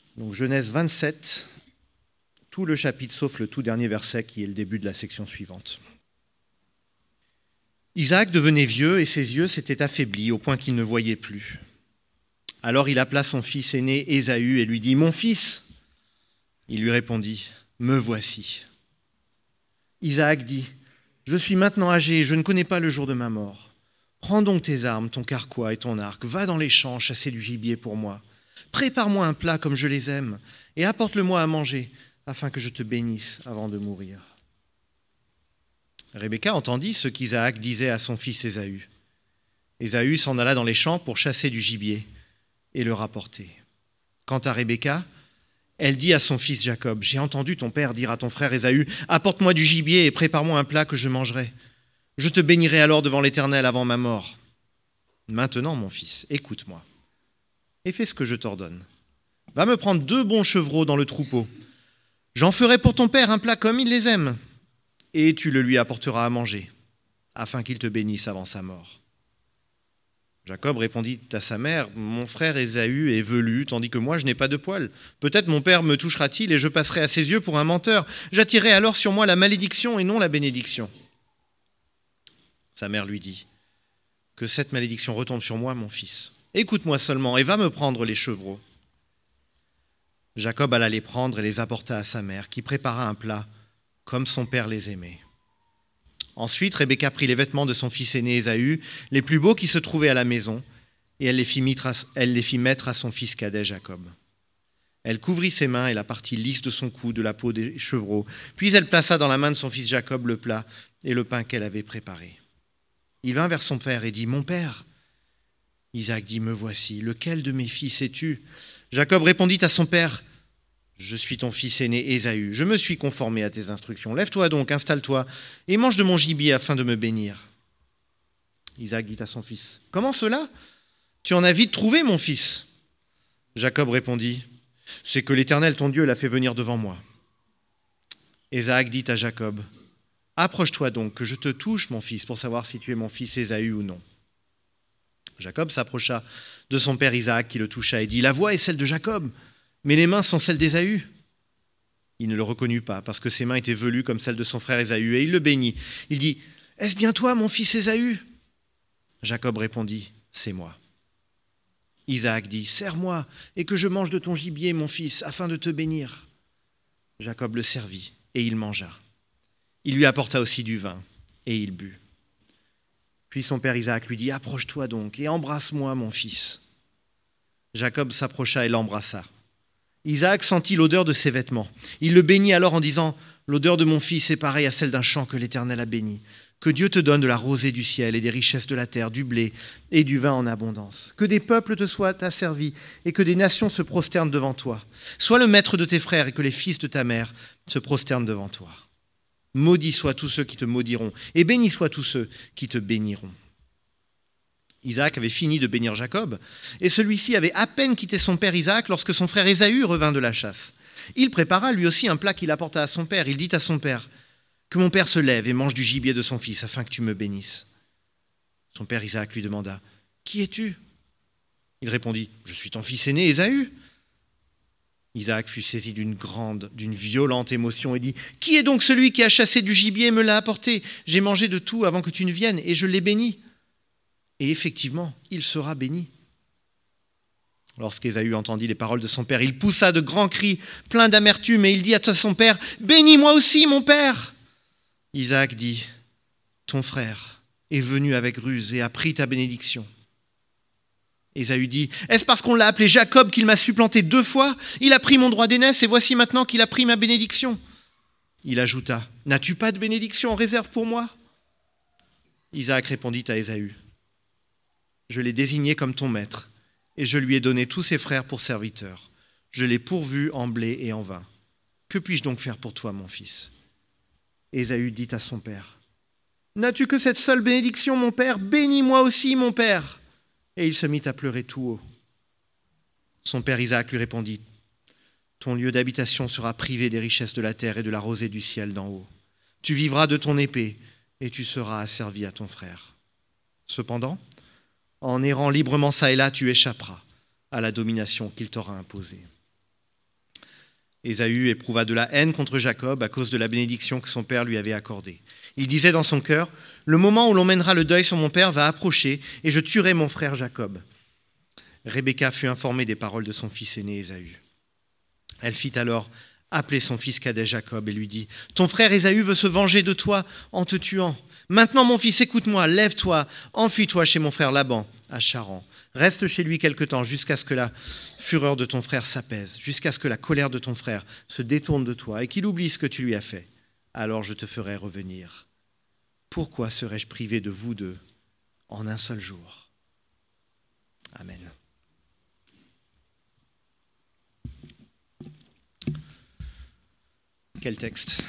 Donc Genèse 27, tout le chapitre sauf le tout dernier verset qui est le début de la section suivante. Isaac devenait vieux et ses yeux s'étaient affaiblis au point qu'il ne voyait plus. Alors il appela son fils aîné Ésaü et lui dit « Mon fils !» Il lui répondit « Me voici !» Isaac dit « Je suis maintenant âgé et je ne connais pas le jour de ma mort. Prends donc tes armes, ton carquois et ton arc, va dans les champs chasser du gibier pour moi. Prépare-moi un plat comme je les aime et apporte-le-moi à manger afin que je te bénisse avant de mourir. » Rebecca entendit ce qu'Isaac disait à son fils Ésaü. Ésaü s'en alla dans les champs pour chasser du gibier et le rapporter. Quant à Rebecca, elle dit à son fils Jacob, « J'ai entendu ton père dire à ton frère Ésaü, « Apporte-moi du gibier et prépare-moi un plat que je mangerai. Je te bénirai alors devant l'Éternel avant ma mort. Maintenant, mon fils, écoute-moi et fais ce que je t'ordonne. Va me prendre 2 bons chevreaux dans le troupeau. J'en ferai pour ton père un plat comme il les aime. Et tu le lui apporteras à manger, afin qu'il te bénisse avant sa mort. » Jacob répondit à sa mère, « Mon frère Ésaü est velu, tandis que moi je n'ai pas de poil. Peut-être mon père me touchera-t-il et je passerai à ses yeux pour un menteur. J'attirerai alors sur moi la malédiction et non la bénédiction. » Sa mère lui dit, « Que cette malédiction retombe sur moi, mon fils. Écoute-moi seulement et va me prendre les chevreaux. » Jacob alla les prendre et les apporta à sa mère, qui prépara un plat comme son père les aimait. Ensuite, Rebecca prit les vêtements de son fils aîné Ésaü, les plus beaux qui se trouvaient à la maison, et elle les fit mettre à son fils cadet Jacob. Elle couvrit ses mains et la partie lisse de son cou de la peau des chevreaux, puis elle plaça dans la main de son fils Jacob le plat et le pain qu'elle avait préparé. Il vint vers son père et dit « Mon père !» Isaac dit « Me voici, lequel de mes fils es-tu » Jacob répondit à son père « Je suis ton fils aîné Ésaü, je me suis conformé à tes instructions. Lève-toi donc, installe-toi, et mange de mon gibier afin de me bénir. » Isaac dit à son fils, « Comment cela ? Tu en as vite trouvé, mon fils ?» Jacob répondit, « C'est que l'Éternel, ton Dieu, l'a fait venir devant moi. » Isaac dit à Jacob, « Approche-toi donc, que je te touche, mon fils, pour savoir si tu es mon fils Ésaü ou non. » Jacob s'approcha de son père Isaac, qui le toucha, et dit, « La voix est celle de Jacob, mais les mains sont celles d'Ésaü. » Il ne le reconnut pas, parce que ses mains étaient velues comme celles de son frère Ésaü, et il le bénit. Il dit, « Est-ce bien toi, mon fils Ésaü ?» Jacob répondit, « C'est moi. » Isaac dit, « Sers-moi, et que je mange de ton gibier, mon fils, afin de te bénir. » Jacob le servit, et il mangea. Il lui apporta aussi du vin, et il but. Puis son père Isaac lui dit, « Approche-toi donc, et embrasse-moi, mon fils. » Jacob s'approcha et l'embrassa. Isaac sentit l'odeur de ses vêtements. Il le bénit alors en disant, « L'odeur de mon fils est pareille à celle d'un champ que l'Éternel a béni. Que Dieu te donne de la rosée du ciel et des richesses de la terre, du blé et du vin en abondance. Que des peuples te soient asservis et que des nations se prosternent devant toi. Sois le maître de tes frères et que les fils de ta mère se prosternent devant toi. Maudits soient tous ceux qui te maudiront et bénis soient tous ceux qui te béniront. » Isaac avait fini de bénir Jacob, et celui-ci avait à peine quitté son père Isaac lorsque son frère Ésaü revint de la chasse. Il prépara lui aussi un plat qu'il apporta à son père. Il dit à son père, « Que mon père se lève et mange du gibier de son fils, afin que tu me bénisses. » Son père Isaac lui demanda, « Qui es-tu » Il répondit, « Je suis ton fils aîné Ésaü. » Isaac fut saisi d'une violente émotion et dit, « Qui est donc celui qui a chassé du gibier et me l'a apporté ? J'ai mangé de tout avant que tu ne viennes, et je l'ai béni. » Et effectivement, il sera béni. Lorsqu'Ésaü entendit les paroles de son père, il poussa de grands cris, pleins d'amertume, et il dit à son père, « Bénis-moi aussi, mon père !» Isaac dit, « Ton frère est venu avec ruse et a pris ta bénédiction. » Ésaü dit, « Est-ce parce qu'on l'a appelé Jacob qu'il m'a supplanté 2 fois ? Il a pris mon droit d'aînesse, et voici maintenant qu'il a pris ma bénédiction. » Il ajouta, « N'as-tu pas de bénédiction en réserve pour moi ?» Isaac répondit à Ésaü, « Je l'ai désigné comme ton maître, et je lui ai donné tous ses frères pour serviteurs. Je l'ai pourvu en blé et en vin. Que puis-je donc faire pour toi, mon fils ?» Ésaü dit à son père, « N'as-tu que cette seule bénédiction, mon père ? Bénis-moi aussi, mon père !» Et il se mit à pleurer tout haut. Son père Isaac lui répondit, « Ton lieu d'habitation sera privé des richesses de la terre et de la rosée du ciel d'en haut. Tu vivras de ton épée, et tu seras asservi à ton frère. Cependant, en errant librement çà et là, tu échapperas à la domination qu'il t'aura imposée. » Ésaü éprouva de la haine contre Jacob à cause de la bénédiction que son père lui avait accordée. Il disait dans son cœur, « Le moment où l'on mènera le deuil sur mon père va approcher et je tuerai mon frère Jacob. » Rebecca fut informée des paroles de son fils aîné Ésaü. Elle fit alors appeler son fils cadet Jacob et lui dit, « Ton frère Ésaü veut se venger de toi en te tuant. Maintenant, mon fils, écoute-moi, lève-toi, enfuis-toi chez mon frère Laban à Charan. Reste chez lui quelque temps jusqu'à ce que la fureur de ton frère s'apaise, jusqu'à ce que la colère de ton frère se détourne de toi et qu'il oublie ce que tu lui as fait. Alors je te ferai revenir. Pourquoi serais-je privé de vous deux en un seul jour ?» Amen. Quel texte!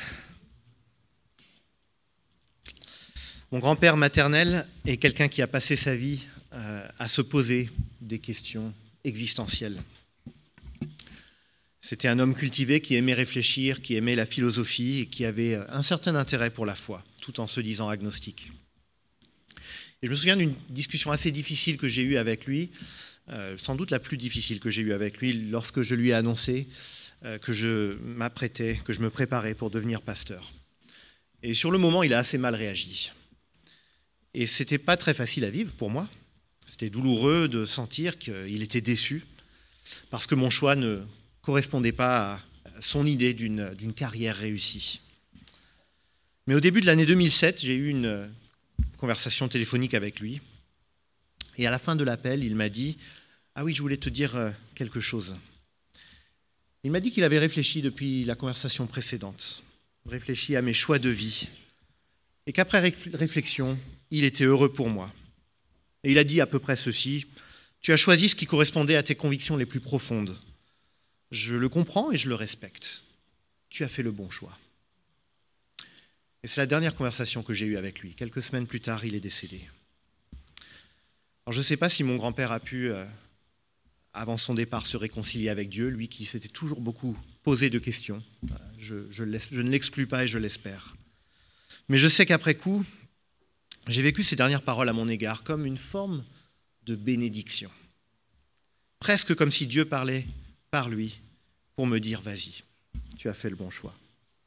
Mon grand-père maternel est quelqu'un qui a passé sa vie à se poser des questions existentielles. C'était un homme cultivé qui aimait réfléchir, qui aimait la philosophie et qui avait un certain intérêt pour la foi, tout en se disant agnostique. Et je me souviens d'une discussion assez difficile que j'ai eue avec lui, sans doute la plus difficile que j'ai eue avec lui, lorsque je lui ai annoncé que je me préparais pour devenir pasteur. Et sur le moment, il a assez mal réagi. Et c'était pas très facile à vivre pour moi. C'était douloureux de sentir qu'il était déçu parce que mon choix ne correspondait pas à son idée d'une carrière réussie. Mais au début de l'année 2007, j'ai eu une conversation téléphonique avec lui. Et à la fin de l'appel, il m'a dit « Ah oui, je voulais te dire quelque chose. » Il m'a dit qu'il avait réfléchi depuis la conversation précédente, réfléchi à mes choix de vie, et qu'après réflexion, il était heureux pour moi. Et il a dit à peu près ceci, « Tu as choisi ce qui correspondait à tes convictions les plus profondes. Je le comprends et je le respecte. Tu as fait le bon choix. » Et c'est la dernière conversation que j'ai eue avec lui. Quelques semaines plus tard, il est décédé. Alors je ne sais pas si mon grand-père a pu, avant son départ, se réconcilier avec Dieu, lui qui s'était toujours beaucoup posé de questions. Je ne l'exclus pas et je l'espère. Mais je sais qu'après coup, j'ai vécu ces dernières paroles à mon égard comme une forme de bénédiction. Presque comme si Dieu parlait par lui pour me dire « Vas-y, tu as fait le bon choix ».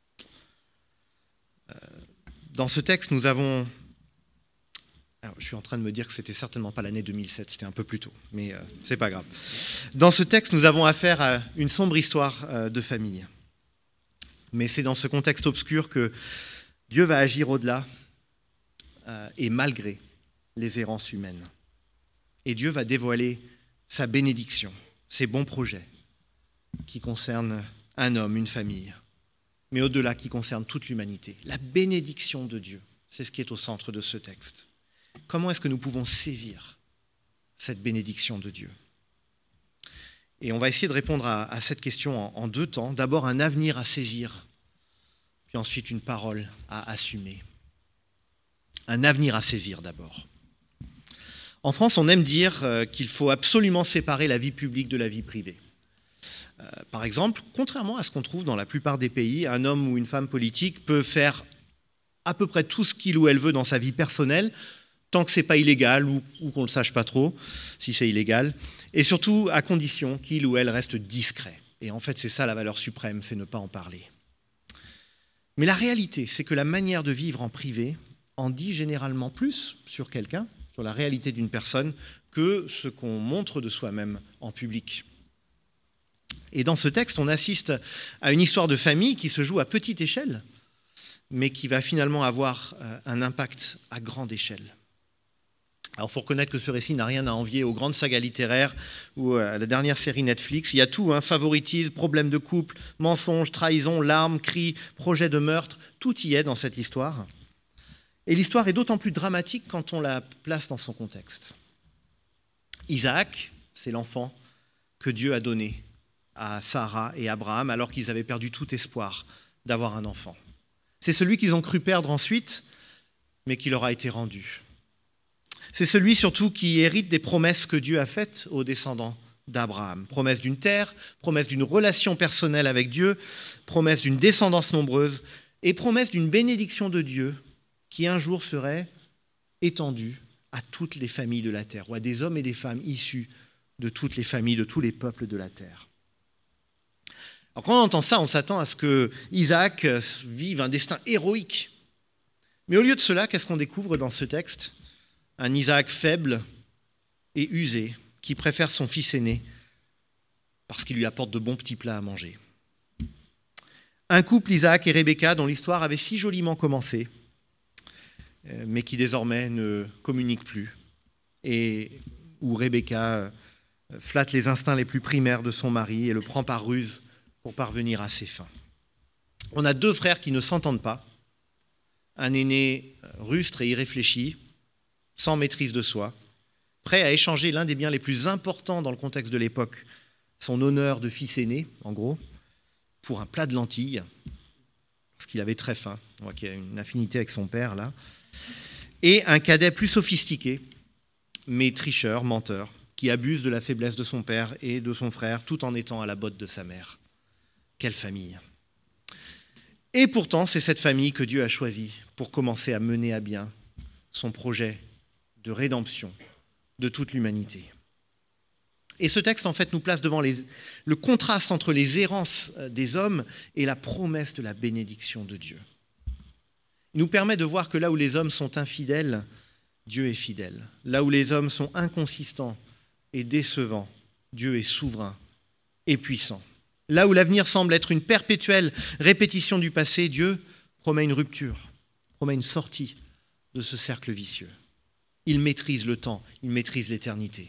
Dans ce texte, nous avons... Alors, je suis en train de me dire que c'était certainement pas l'année 2007, c'était un peu plus tôt, mais c'est pas grave. Dans ce texte, nous avons affaire à une sombre histoire de famille. Mais c'est dans ce contexte obscur que Dieu va agir au-delà et malgré les errances humaines. Et Dieu va dévoiler sa bénédiction, ses bons projets qui concernent un homme, une famille, mais au-delà qui concernent toute l'humanité. La bénédiction de Dieu, c'est ce qui est au centre de ce texte. Comment est-ce que nous pouvons saisir cette bénédiction de Dieu ? Et on va essayer de répondre à cette question en deux temps. D'abord, un avenir à saisir, puis ensuite une parole à assumer. Un avenir à saisir d'abord. En France, on aime dire qu'il faut absolument séparer la vie publique de la vie privée. Par exemple, contrairement à ce qu'on trouve dans la plupart des pays, un homme ou une femme politique peut faire à peu près tout ce qu'il ou elle veut dans sa vie personnelle, tant que ce n'est pas illégal ou qu'on ne le sache pas trop si c'est illégal, et surtout à condition qu'il ou elle reste discret. Et en fait, c'est ça la valeur suprême, c'est ne pas en parler. Mais la réalité, c'est que la manière de vivre en privé en dit généralement plus sur quelqu'un, sur la réalité d'une personne, que ce qu'on montre de soi-même en public. Et dans ce texte, on assiste à une histoire de famille qui se joue à petite échelle, mais qui va finalement avoir un impact à grande échelle. Alors, il faut reconnaître que ce récit n'a rien à envier aux grandes sagas littéraires ou à la dernière série Netflix. Il y a tout, favoritisme, problèmes de couple, mensonges, trahison, larmes, cris, projets de meurtre, tout y est dans cette histoire. Et l'histoire est d'autant plus dramatique quand on la place dans son contexte. Isaac, c'est l'enfant que Dieu a donné à Sarah et Abraham alors qu'ils avaient perdu tout espoir d'avoir un enfant. C'est celui qu'ils ont cru perdre ensuite, mais qui leur a été rendu. C'est celui surtout qui hérite des promesses que Dieu a faites aux descendants d'Abraham. Promesse d'une terre, promesse d'une relation personnelle avec Dieu, promesse d'une descendance nombreuse et promesse d'une bénédiction de Dieu qui un jour serait étendue à toutes les familles de la terre, ou à des hommes et des femmes issus de toutes les familles, de tous les peuples de la terre. Alors quand on entend ça, on s'attend à ce que Isaac vive un destin héroïque. Mais au lieu de cela, qu'est-ce qu'on découvre dans ce texte ? Un Isaac faible et usé, qui préfère son fils aîné parce qu'il lui apporte de bons petits plats à manger. Un couple, Isaac et Rebecca, dont l'histoire avait si joliment commencé, mais qui désormais ne communique plus, et où Rebecca flatte les instincts les plus primaires de son mari et le prend par ruse pour parvenir à ses fins. On a deux frères qui ne s'entendent pas, un aîné rustre et irréfléchi, sans maîtrise de soi, prêt à échanger l'un des biens les plus importants dans le contexte de l'époque, son honneur de fils aîné, en gros, pour un plat de lentilles, parce qu'il avait très faim. On voit qu'il y a une affinité avec son père, là. Et un cadet plus sophistiqué, mais tricheur, menteur, qui abuse de la faiblesse de son père et de son frère, tout en étant à la botte de sa mère. Quelle famille! Et pourtant, c'est cette famille que Dieu a choisie pour commencer à mener à bien son projet de rédemption de toute l'humanité. Et ce texte, en fait, nous place devant le contraste entre les errances des hommes et la promesse de la bénédiction de Dieu. Il nous permet de voir que là où les hommes sont infidèles, Dieu est fidèle. Là où les hommes sont inconsistants et décevants, Dieu est souverain et puissant. Là où l'avenir semble être une perpétuelle répétition du passé, Dieu promet une rupture, promet une sortie de ce cercle vicieux. Il maîtrise le temps, il maîtrise l'éternité.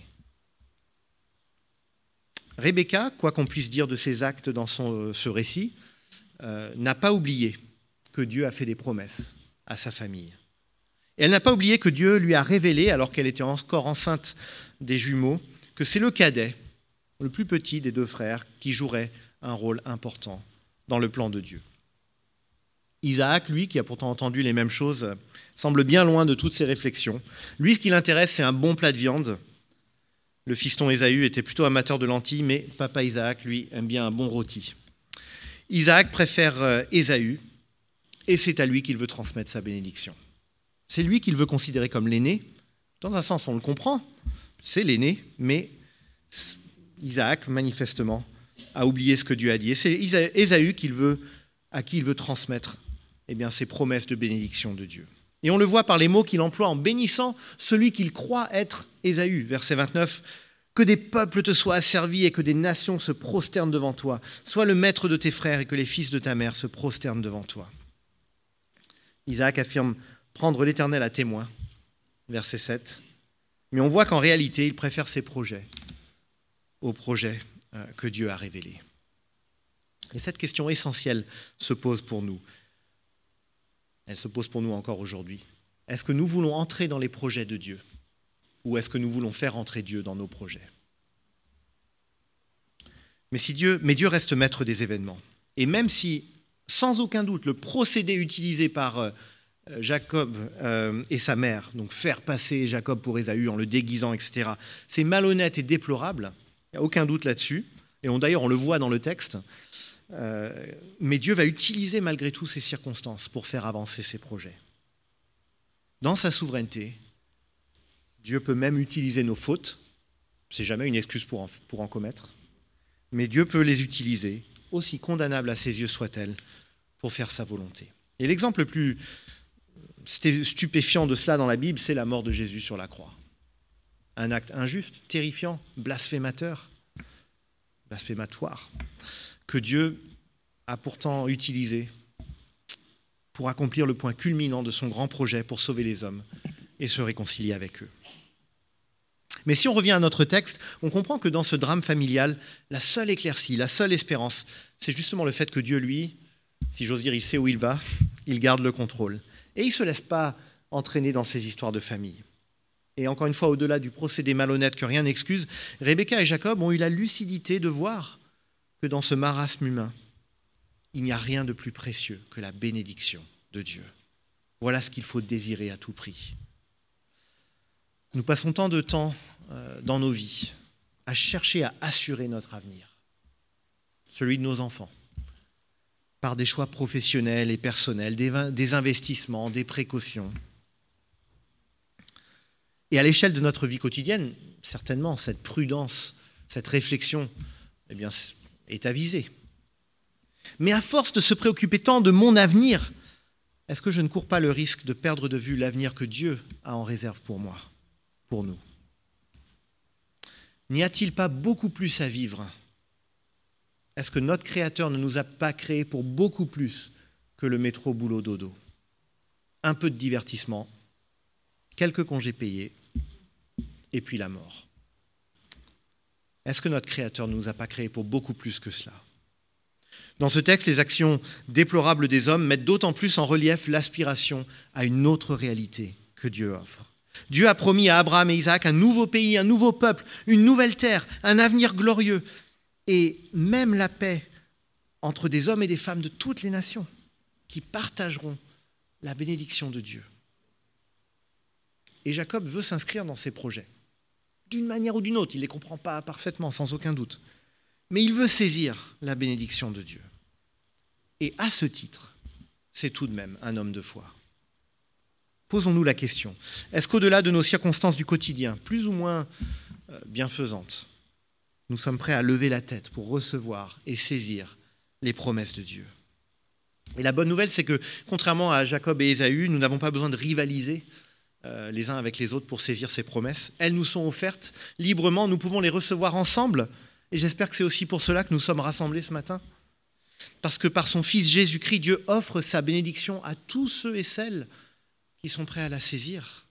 Rebecca, quoi qu'on puisse dire de ses actes dans ce récit, n'a pas oublié que Dieu a fait des promesses à sa famille. Et elle n'a pas oublié que Dieu lui a révélé, alors qu'elle était encore enceinte des jumeaux, que c'est le cadet, le plus petit des deux frères, qui jouerait un rôle important dans le plan de Dieu. Isaac, lui, qui a pourtant entendu les mêmes choses, semble bien loin de toutes ces réflexions. Lui, ce qui l'intéresse, c'est un bon plat de viande. Le fiston Ésaü était plutôt amateur de lentilles, mais papa Isaac, lui, aime bien un bon rôti. Isaac préfère Ésaü, et c'est à lui qu'il veut transmettre sa bénédiction. C'est lui qu'il veut considérer comme l'aîné. Dans un sens, on le comprend, c'est l'aîné, mais Isaac, manifestement, a oublié ce que Dieu a dit. Et c'est Ésaü à qui il veut transmettre ses promesses de bénédiction de Dieu. Et on le voit par les mots qu'il emploie en bénissant celui qu'il croit être Ésaü. Verset 29, « Que des peuples te soient asservis et que des nations se prosternent devant toi. Sois le maître de tes frères et que les fils de ta mère se prosternent devant toi. » Isaac affirme prendre l'Éternel à témoin. Verset 7. Mais on voit qu'en réalité, il préfère ses projets aux projets que Dieu a révélés. Et cette question essentielle se pose pour nous. Elle se pose pour nous encore aujourd'hui. Est-ce que nous voulons entrer dans les projets de Dieu ou est-ce que nous voulons faire entrer Dieu dans nos projets ? Mais Dieu reste maître des événements. Et même si, sans aucun doute, le procédé utilisé par Jacob et sa mère, donc faire passer Jacob pour Ésaü en le déguisant, etc., c'est malhonnête et déplorable, il n'y a aucun doute là-dessus, et d'ailleurs on le voit dans le texte, mais Dieu va utiliser malgré tout ces circonstances pour faire avancer ses projets. Dans sa souveraineté, Dieu peut même utiliser nos fautes, c'est jamais une excuse pour en commettre, mais Dieu peut les utiliser, aussi condamnables à ses yeux soient-elles, pour faire sa volonté. Et l'exemple le plus stupéfiant de cela dans la Bible, c'est la mort de Jésus sur la croix. Un acte injuste, terrifiant, blasphématoire, que Dieu a pourtant utilisé pour accomplir le point culminant de son grand projet pour sauver les hommes et se réconcilier avec eux. Mais si on revient à notre texte, on comprend que dans ce drame familial, la seule éclaircie, la seule espérance, c'est justement le fait que Dieu, lui, si j'ose dire, il sait où il va, il garde le contrôle. Et il ne se laisse pas entraîner dans ces histoires de famille. Et encore une fois, au-delà du procédé malhonnête que rien n'excuse, Rebecca et Jacob ont eu la lucidité de voir que dans ce marasme humain, il n'y a rien de plus précieux que la bénédiction de Dieu. Voilà ce qu'il faut désirer à tout prix. Nous passons tant de temps dans nos vies à chercher à assurer notre avenir, celui de nos enfants, par des choix professionnels et personnels, des investissements, des précautions. Et à l'échelle de notre vie quotidienne, certainement, cette prudence, cette réflexion, est avisée. Mais à force de se préoccuper tant de mon avenir, est-ce que je ne cours pas le risque de perdre de vue l'avenir que Dieu a en réserve pour moi, pour nous ? N'y a-t-il pas beaucoup plus à vivre ? Est-ce que notre Créateur ne nous a pas créés pour beaucoup plus que le métro boulot dodo ? Un peu de divertissement, quelques congés payés, et puis la mort. Est-ce que notre Créateur ne nous a pas créés pour beaucoup plus que cela ? Dans ce texte, les actions déplorables des hommes mettent d'autant plus en relief l'aspiration à une autre réalité que Dieu offre. Dieu a promis à Abraham et Isaac un nouveau pays, un nouveau peuple, une nouvelle terre, un avenir glorieux et même la paix entre des hommes et des femmes de toutes les nations qui partageront la bénédiction de Dieu. Et Jacob veut s'inscrire dans ces projets, d'une manière ou d'une autre. Il ne les comprend pas parfaitement, sans aucun doute. Mais il veut saisir la bénédiction de Dieu. Et à ce titre, c'est tout de même un homme de foi. Posons-nous la question, est-ce qu'au-delà de nos circonstances du quotidien, plus ou moins bienfaisantes, nous sommes prêts à lever la tête pour recevoir et saisir les promesses de Dieu ? Et la bonne nouvelle, c'est que, contrairement à Jacob et Ésaü, nous n'avons pas besoin de rivaliser les uns avec les autres pour saisir ces promesses. Elles nous sont offertes librement, nous pouvons les recevoir ensemble. Et j'espère que c'est aussi pour cela que nous sommes rassemblés ce matin. Parce que par son Fils Jésus-Christ, Dieu offre sa bénédiction à tous ceux et celles qui sont prêts à la saisir.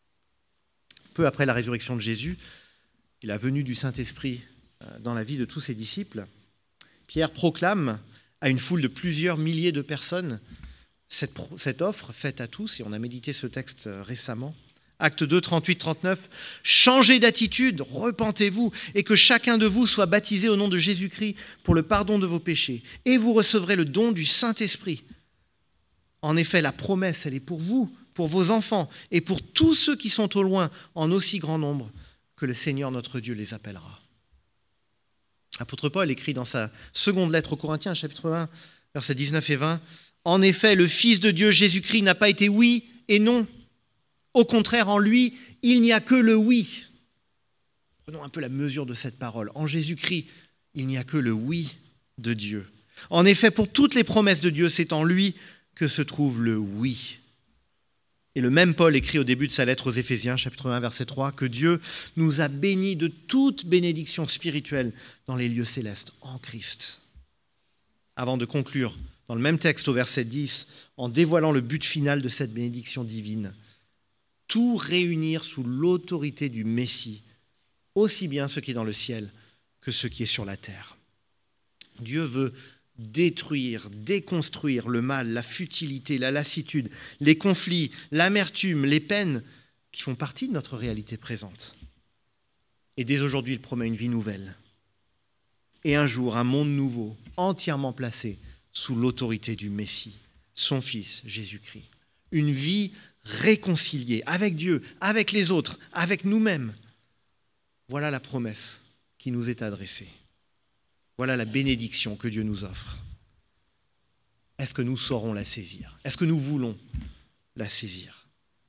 Peu après la résurrection de Jésus et la venue du Saint-Esprit dans la vie de tous ses disciples, Pierre proclame à une foule de plusieurs milliers de personnes cette offre faite à tous, et on a médité ce texte récemment. Acte 2, 38-39, « Changez d'attitude, repentez-vous, et que chacun de vous soit baptisé au nom de Jésus-Christ pour le pardon de vos péchés, et vous recevrez le don du Saint-Esprit. En effet, la promesse, elle est pour vous, pour vos enfants, et pour tous ceux qui sont au loin, en aussi grand nombre que le Seigneur notre Dieu les appellera. » L'apôtre Paul écrit dans sa seconde lettre aux Corinthiens, chapitre 1, versets 19 et 20, « En effet, le Fils de Dieu, Jésus-Christ, n'a pas été oui et non. Au contraire, en lui, il n'y a que le oui. » Prenons un peu la mesure de cette parole. En Jésus-Christ, il n'y a que le oui de Dieu. En effet, pour toutes les promesses de Dieu, c'est en lui que se trouve le oui. Et le même Paul écrit au début de sa lettre aux Éphésiens, chapitre 1, verset 3, que Dieu nous a bénis de toute bénédiction spirituelle dans les lieux célestes en Christ. Avant de conclure, dans le même texte au verset 10, en dévoilant le but final de cette bénédiction divine, tout réunir sous l'autorité du Messie, aussi bien ce qui est dans le ciel que ce qui est sur la terre. Dieu veut détruire, déconstruire le mal, la futilité, la lassitude, les conflits, l'amertume, les peines qui font partie de notre réalité présente. Et dès aujourd'hui, il promet une vie nouvelle. Et un jour, un monde nouveau, entièrement placé sous l'autorité du Messie, son Fils, Jésus-Christ. Une vie réconciliés avec Dieu, avec les autres, avec nous-mêmes. Voilà la promesse qui nous est adressée. Voilà la bénédiction que Dieu nous offre. Est-ce que nous saurons la saisir ? Est-ce que nous voulons la saisir ?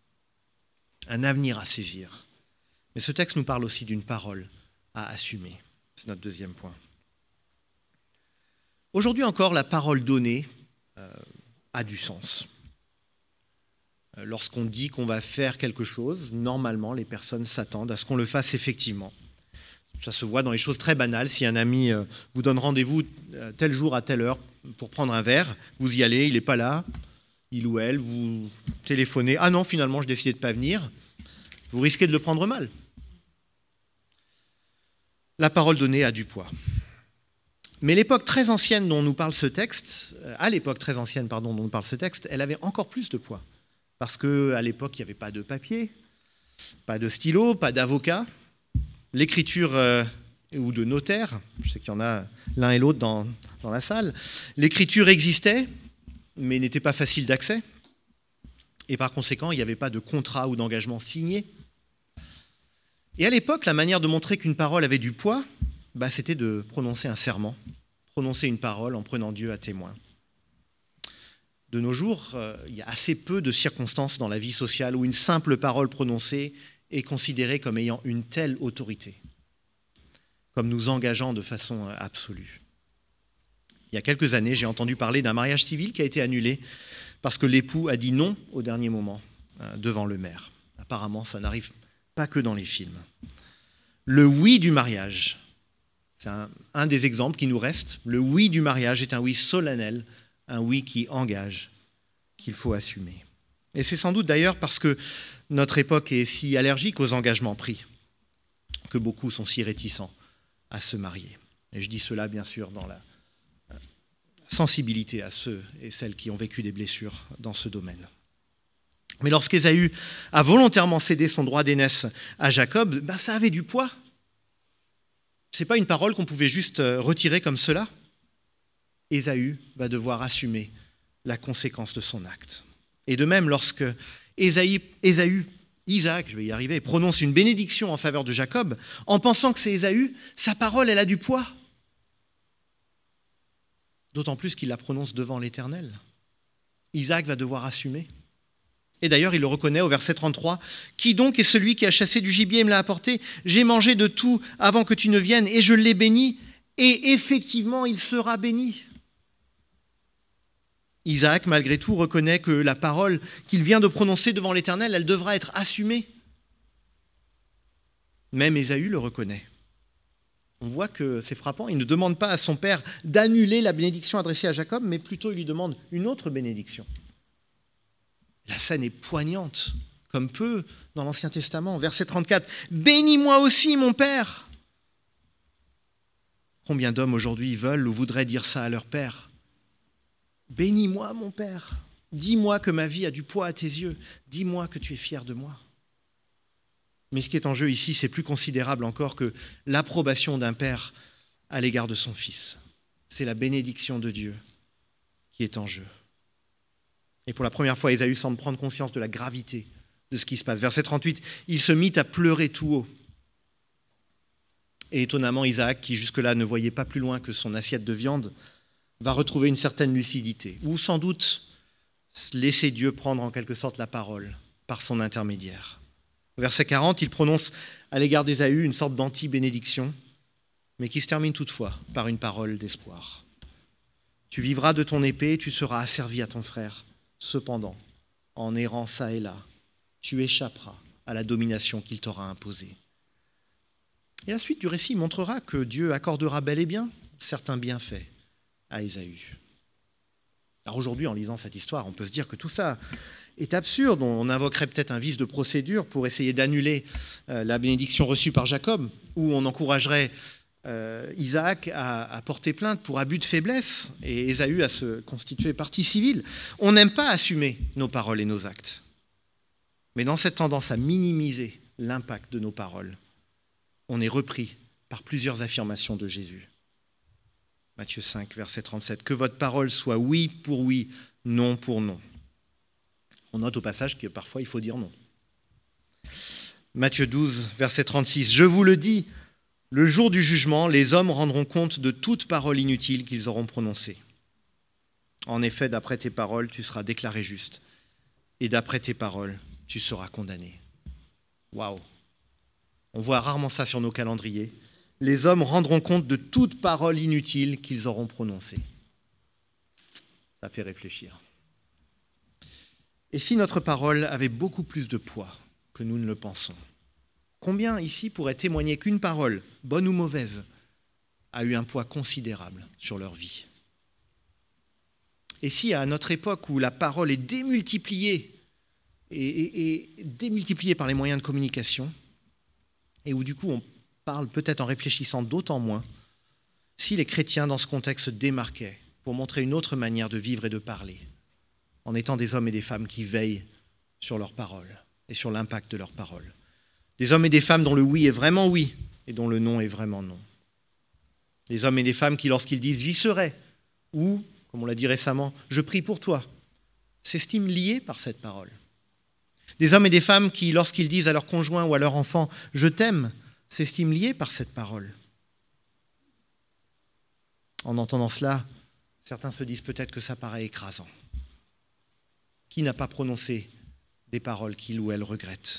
Un avenir à saisir. Mais ce texte nous parle aussi d'une parole à assumer. C'est notre deuxième point. Aujourd'hui encore, la parole donnée a du sens. Lorsqu'on dit qu'on va faire quelque chose, normalement, les personnes s'attendent à ce qu'on le fasse effectivement. Ça se voit dans les choses très banales. Si un ami vous donne rendez-vous tel jour à telle heure pour prendre un verre, vous y allez, il n'est pas là, il ou elle, vous téléphonez. Ah non, finalement, je décidais de ne pas venir. Vous risquez de le prendre mal. La parole donnée a du poids. Mais à l'époque très ancienne dont nous parle ce texte, elle avait encore plus de poids. Parce qu'à l'époque, il n'y avait pas de papier, pas de stylo, pas d'avocat. L'écriture ou de notaire, je sais qu'il y en a l'un et l'autre dans la salle, l'écriture existait, mais n'était pas facile d'accès. Et par conséquent, il n'y avait pas de contrat ou d'engagement signé. Et à l'époque, la manière de montrer qu'une parole avait du poids, c'était de prononcer un serment, prononcer une parole en prenant Dieu à témoin. De nos jours, il y a assez peu de circonstances dans la vie sociale où une simple parole prononcée est considérée comme ayant une telle autorité, comme nous engageant de façon absolue. Il Il y a quelques années, j'ai entendu parler d'un mariage civil qui a été annulé parce que l'époux a dit non au dernier moment devant le maire. Apparemment, ça n'arrive pas que dans les films. Le oui du mariage, c'est un des exemples qui nous reste. Le oui du mariage est un oui solennel, un oui qui engage, qu'il faut assumer. Et c'est sans doute d'ailleurs parce que notre époque est si allergique aux engagements pris que beaucoup sont si réticents à se marier. Et je dis cela, bien sûr, dans la sensibilité à ceux et celles qui ont vécu des blessures dans ce domaine. Mais lorsqu'Ésaü a volontairement cédé son droit d'aînesse à Jacob, ça avait du poids. Ce n'est pas une parole qu'on pouvait juste retirer comme cela. Ésaü va devoir assumer la conséquence de son acte. Et de même, lorsque Isaac, prononce une bénédiction en faveur de Jacob, en pensant que c'est Ésaü, sa parole, elle a du poids. D'autant plus qu'il la prononce devant l'Éternel. Isaac va devoir assumer. Et d'ailleurs, il le reconnaît au verset 33. « Qui donc est celui qui a chassé du gibier et me l'a apporté ? J'ai mangé de tout avant que tu ne viennes et je l'ai béni. Et effectivement, il sera béni. » Isaac, malgré tout, reconnaît que la parole qu'il vient de prononcer devant l'Éternel, elle devra être assumée. Même Ésaü le reconnaît. On voit que c'est frappant, il ne demande pas à son père d'annuler la bénédiction adressée à Jacob, mais plutôt il lui demande une autre bénédiction. La scène est poignante, comme peu dans l'Ancien Testament. Verset 34, « Bénis-moi aussi, mon père !» Combien d'hommes aujourd'hui veulent ou voudraient dire ça à leur père ? « Bénis-moi, mon père ! Dis-moi que ma vie a du poids à tes yeux. Dis-moi que tu es fier de moi. » Mais ce qui est en jeu ici, c'est plus considérable encore que l'approbation d'un père à l'égard de son fils. C'est la bénédiction de Dieu qui est en jeu. Et pour la première fois, Ésaü semble prendre conscience de la gravité de ce qui se passe. Verset 38, il se mit à pleurer tout haut. Et étonnamment, Isaac, qui jusque-là ne voyait pas plus loin que son assiette de viande, va retrouver une certaine lucidité, ou sans doute laisser Dieu prendre en quelque sorte la parole par son intermédiaire. Au verset 40, il prononce à l'égard d'Ésaü une sorte d'anti-bénédiction, mais qui se termine toutefois par une parole d'espoir. « Tu vivras de ton épée, tu seras asservi à ton frère. Cependant, en errant çà et là, tu échapperas à la domination qu'il t'aura imposée. » Et la suite du récit montrera que Dieu accordera bel et bien certains bienfaits à Ésaü. Alors aujourd'hui, en lisant cette histoire, on peut se dire que tout ça est absurde. On invoquerait peut-être un vice de procédure pour essayer d'annuler la bénédiction reçue par Jacob, ou on encouragerait Isaac à porter plainte pour abus de faiblesse et Ésaü à se constituer partie civile. On n'aime pas assumer nos paroles et nos actes. Mais dans cette tendance à minimiser l'impact de nos paroles, on est repris par plusieurs affirmations de Jésus. Matthieu 5, verset 37. « Que votre parole soit oui pour oui, non pour non. » On note au passage que parfois il faut dire non. Matthieu 12, verset 36. « Je vous le dis, le jour du jugement, les hommes rendront compte de toute parole inutile qu'ils auront prononcée. En effet, d'après tes paroles, tu seras déclaré juste, et d'après tes paroles, tu seras condamné. » Waouh! On voit rarement ça sur nos calendriers. Les hommes rendront compte de toute parole inutile qu'ils auront prononcée. Ça fait réfléchir. Et si notre parole avait beaucoup plus de poids que nous ne le pensons, combien ici pourraient témoigner qu'une parole, bonne ou mauvaise, a eu un poids considérable sur leur vie? Et si à notre époque où la parole est démultipliée et démultipliée par les moyens de communication, et où du coup on parle peut-être en réfléchissant d'autant moins, si les chrétiens dans ce contexte se démarquaient pour montrer une autre manière de vivre et de parler, en étant des hommes et des femmes qui veillent sur leurs paroles et sur l'impact de leurs paroles. Des hommes et des femmes dont le oui est vraiment oui et dont le non est vraiment non. Des hommes et des femmes qui, lorsqu'ils disent « j'y serai » ou, comme on l'a dit récemment, « je prie pour toi », s'estiment liés par cette parole. Des hommes et des femmes qui, lorsqu'ils disent à leur conjoint ou à leur enfant « je t'aime », s'estiment liés par cette parole. En entendant cela, certains se disent peut-être que ça paraît écrasant. Qui n'a pas prononcé des paroles qu'il ou elle regrette?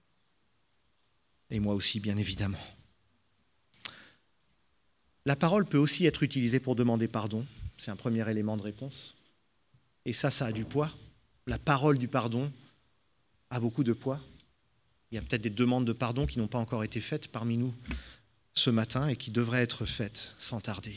Et moi aussi, bien évidemment. La parole peut aussi être utilisée pour demander pardon, C'est un premier élément de réponse. Et ça a du poids. La parole du pardon a beaucoup de poids. Il y a peut-être des demandes de pardon qui n'ont pas encore été faites parmi nous ce matin et qui devraient être faites sans tarder.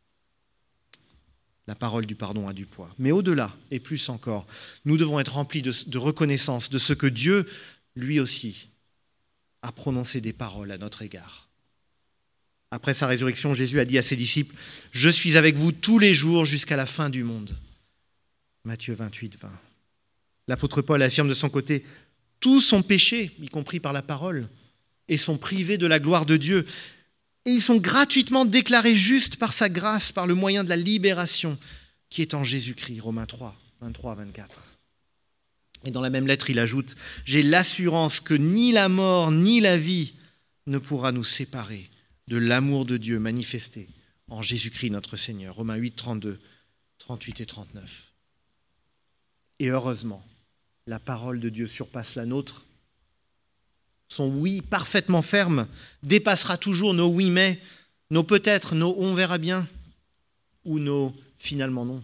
La parole du pardon a du poids. Mais au-delà, et plus encore, nous devons être remplis de reconnaissance de ce que Dieu, lui aussi, a prononcé des paroles à notre égard. Après sa résurrection, Jésus a dit à ses disciples « Je suis avec vous tous les jours jusqu'à la fin du monde ». Matthieu 28, 20. L'apôtre Paul affirme de son côté « Tous sont péchés, y compris par la parole, et sont privés de la gloire de Dieu. Et ils sont gratuitement déclarés justes par sa grâce, par le moyen de la libération qui est en Jésus-Christ. » Romains 3, 23 à 24. Et dans la même lettre, il ajoute « J'ai l'assurance que ni la mort ni la vie ne pourra nous séparer de l'amour de Dieu manifesté en Jésus-Christ notre Seigneur. » Romains 8, 32, 38 et 39. Et heureusement, la parole de Dieu surpasse la nôtre. Son oui parfaitement ferme dépassera toujours nos oui mais, nos peut-être, nos on verra bien ou nos finalement non.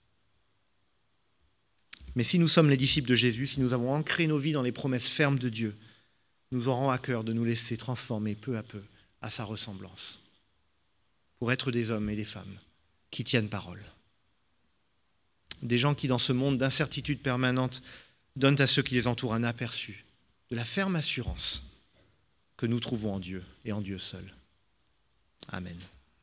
Mais si nous sommes les disciples de Jésus, si nous avons ancré nos vies dans les promesses fermes de Dieu, nous aurons à cœur de nous laisser transformer peu à peu à sa ressemblance pour être des hommes et des femmes qui tiennent parole. Des gens qui, dans ce monde d'incertitude permanente, donnent à ceux qui les entourent un aperçu de la ferme assurance que nous trouvons en Dieu et en Dieu seul. Amen.